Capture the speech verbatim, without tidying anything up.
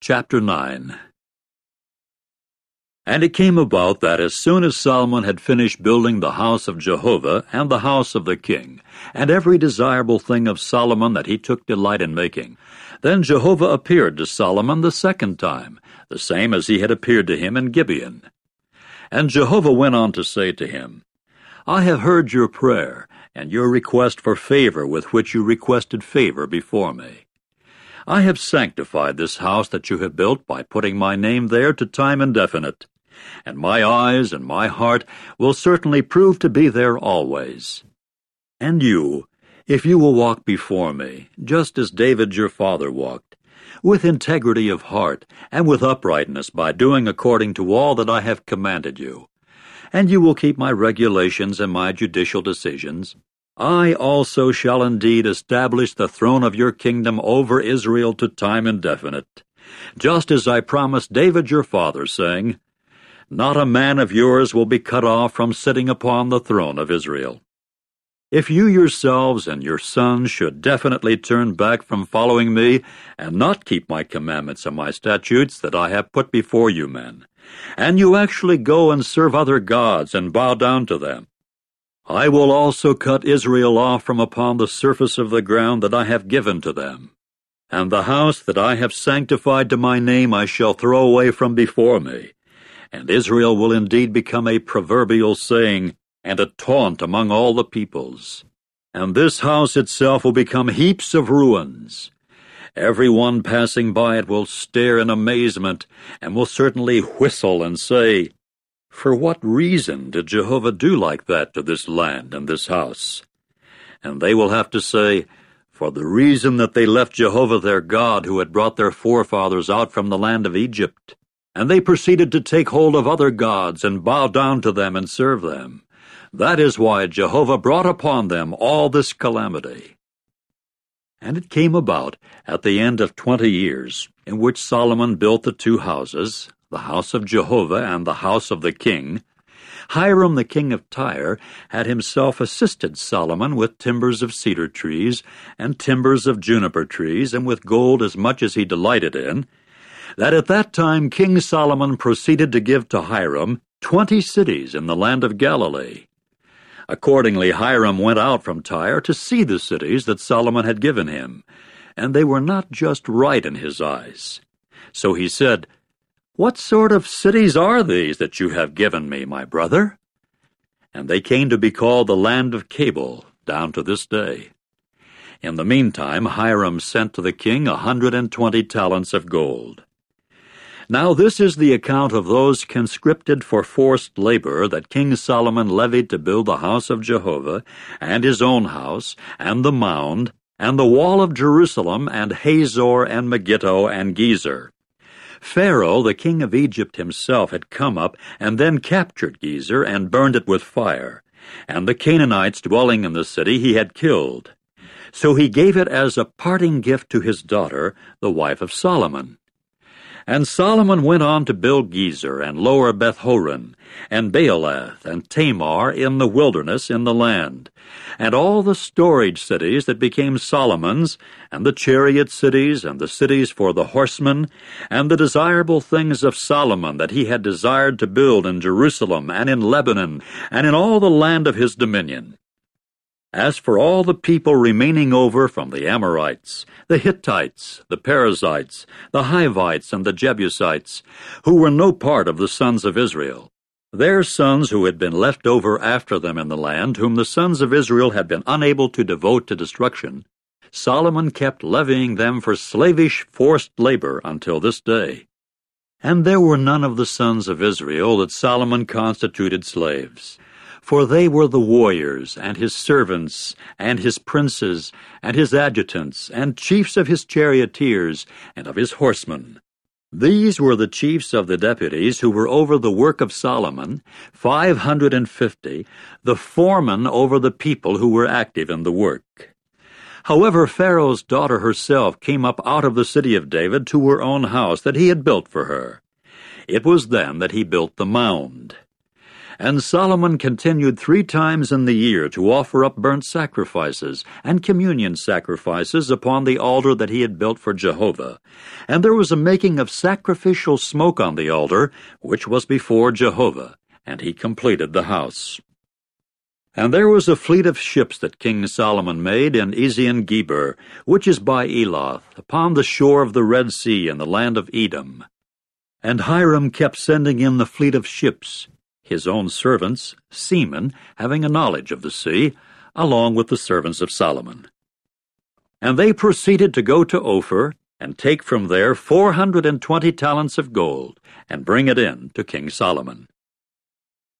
Chapter nine. And it came about that as soon as Solomon had finished building the house of Jehovah and the house of the king, and every desirable thing of Solomon that he took delight in making, then Jehovah appeared to Solomon the second time, the same as he had appeared to him in Gibeon. And Jehovah went on to say to him, I have heard your prayer, and your request for favor with which you requested favor before me. I have sanctified this house that you have built by putting my name there to time indefinite, and my eyes and my heart will certainly prove to be there always. And you, if you will walk before me, just as David your father walked, with integrity of heart and with uprightness by doing according to all that I have commanded you, and you will keep my regulations and my judicial decisions, I also shall indeed establish the throne of your kingdom over Israel to time indefinite, just as I promised David your father, saying, Not a man of yours will be cut off from sitting upon the throne of Israel. If you yourselves and your sons should definitely turn back from following me and not keep my commandments and my statutes that I have put before you men, and you actually go and serve other gods and bow down to them, I will also cut Israel off from upon the surface of the ground that I have given to them. And the house that I have sanctified to my name I shall throw away from before me. And Israel will indeed become a proverbial saying, and a taunt among all the peoples. And this house itself will become heaps of ruins. Every one passing by it will stare in amazement, and will certainly whistle and say, For what reason did Jehovah do like that to this land and this house? And they will have to say, For the reason that they left Jehovah their God, who had brought their forefathers out from the land of Egypt, and they proceeded to take hold of other gods and bow down to them and serve them. That is why Jehovah brought upon them all this calamity. And it came about at the end of twenty years, in which Solomon built the two houses, the house of Jehovah and the house of the king, Hiram the king of Tyre had himself assisted Solomon with timbers of cedar trees and timbers of juniper trees, and with gold as much as he delighted in, that at that time King Solomon proceeded to give to Hiram twenty cities in the land of Galilee. Accordingly Hiram went out from Tyre to see the cities that Solomon had given him, and they were not just right in his eyes. So he said, What sort of cities are these that you have given me, my brother? And they came to be called the land of Cabul, down to this day. In the meantime Hiram sent to the king a hundred and twenty talents of gold. Now this is the account of those conscripted for forced labor that King Solomon levied to build the house of Jehovah, and his own house, and the mound, and the wall of Jerusalem, and Hazor, and Megiddo, and Gezer. Pharaoh, the king of Egypt himself, had come up, and then captured Gezer, and burned it with fire. And the Canaanites dwelling in the city he had killed. So he gave it as a parting gift to his daughter, the wife of Solomon. And Solomon went on to build Gezer, and Lower Beth-horon, and Baalath, and Tamar in the wilderness in the land, and all the storage cities that became Solomon's, and the chariot cities, and the cities for the horsemen, and the desirable things of Solomon that he had desired to build in Jerusalem, and in Lebanon, and in all the land of his dominion. As for all the people remaining over from the Amorites, the Hittites, the Perizzites, the Hivites, and the Jebusites, who were no part of the sons of Israel, their sons who had been left over after them in the land, whom the sons of Israel had been unable to devote to destruction, Solomon kept levying them for slavish forced labor until this day. And there were none of the sons of Israel that Solomon constituted slaves. For they were the warriors, and his servants, and his princes, and his adjutants, and chiefs of his charioteers, and of his horsemen. These were the chiefs of the deputies who were over the work of Solomon, five hundred and fifty, the foremen over the people who were active in the work. However, Pharaoh's daughter herself came up out of the city of David to her own house that he had built for her. It was then that he built the mound. And Solomon continued three times in the year to offer up burnt sacrifices and communion sacrifices upon the altar that he had built for Jehovah. And there was a making of sacrificial smoke on the altar, which was before Jehovah, and he completed the house. And there was a fleet of ships that King Solomon made in Ezion-Geber, which is by Eloth, upon the shore of the Red Sea in the land of Edom. And Hiram kept sending in the fleet of ships, his own servants, seamen, having a knowledge of the sea, along with the servants of Solomon. And they proceeded to go to Ophir, and take from there four hundred and twenty talents of gold, and bring it in to King Solomon.